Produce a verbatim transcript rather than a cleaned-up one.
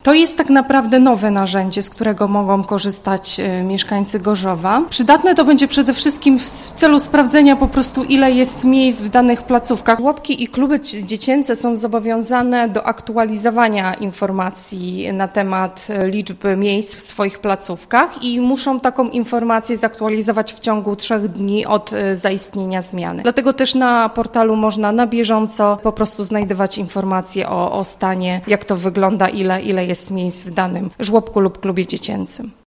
To jest tak naprawdę nowe narzędzie, z którego mogą korzystać mieszkańcy Gorzowa. Przydatne to będzie przede wszystkim w celu sprawdzenia po prostu, ile jest miejsc w danych placówkach. Żłobki i kluby dziecięce są zobowiązane do aktualizowania informacji na temat liczby miejsc w swoich placówkach i muszą taką informację zaktualizować w ciągu trzech dni od zaistnienia zmiany. Dlatego też na portalu można na bieżąco po prostu znajdować informacje o, o stanie, jak to wygląda, ile, ile jest miejsc w danym żłobku lub klubie dziecięcym.